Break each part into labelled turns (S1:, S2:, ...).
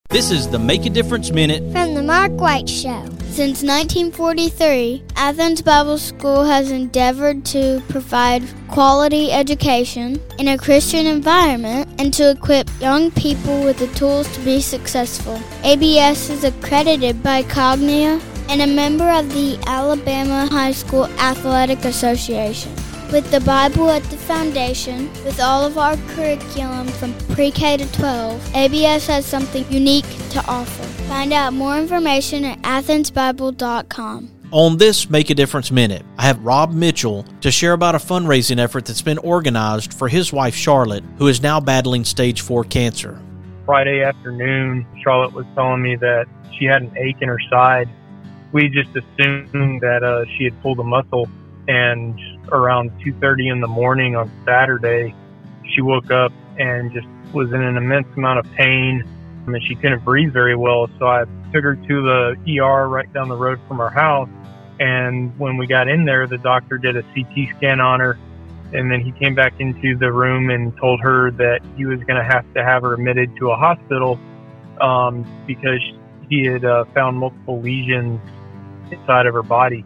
S1: This is the Make a Difference Minute
S2: from the Mark White Show. Since 1943, Athens Bible School has endeavored to provide quality education in a Christian environment and to equip young people with the tools to be successful. ABS is accredited by Cognia and a member of the Alabama High School Athletic Association. With the Bible at the foundation, with all of our curriculum from pre-K to 12, ABS has something unique to offer. Find out more information at athensbible.com.
S1: On this Make a Difference Minute, I have Rob Mitchell to share about a fundraising effort that's been organized for his wife Charlotte, who is now battling stage 4 cancer.
S3: Friday afternoon, Charlotte was telling me that she had an ache in her side. We just assumed that she had pulled a muscle, and around 2:30 in the morning on Saturday, she woke up and just was in an immense amount of pain. I mean, she couldn't breathe very well, so I took her to the ER right down the road from our house. And when we got in there, the doctor did a CT scan on her, and then he came back into the room and told her that he was going to have her admitted to a hospital because he had found multiple lesions inside of her body.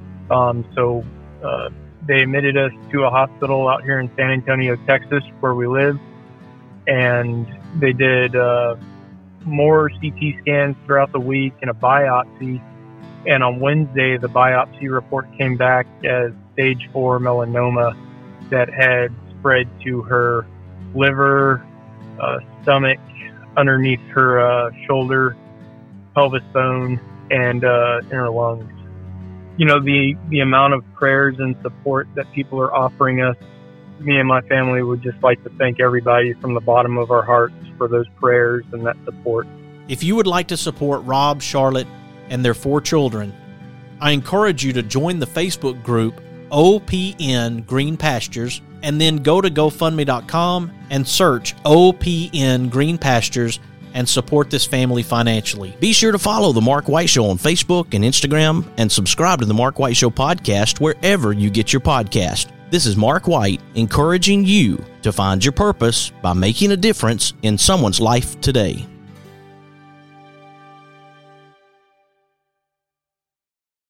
S3: So they admitted us to a hospital out here in San Antonio, Texas, where we live, and they did more CT scans throughout the week and a biopsy. And on Wednesday, the biopsy report came back as stage 4 melanoma that had spread to her liver, stomach, underneath her shoulder, pelvis bone, and in her lungs. You know, the amount of prayers and support that people are offering us, me and my family would just like to thank everybody from the bottom of our hearts for those prayers and that support.
S1: If you would like to support Rob, Charlotte, and their 4 children, I encourage you to join the Facebook group OPN Green Pastures, and then go to GoFundMe.com and search OPN Green Pastures and support this family financially.
S4: Be sure to follow The Mark White Show on Facebook and Instagram, and subscribe to The Mark White Show podcast wherever you get your podcast. This is Mark White, encouraging you to find your purpose by making a difference in someone's life today.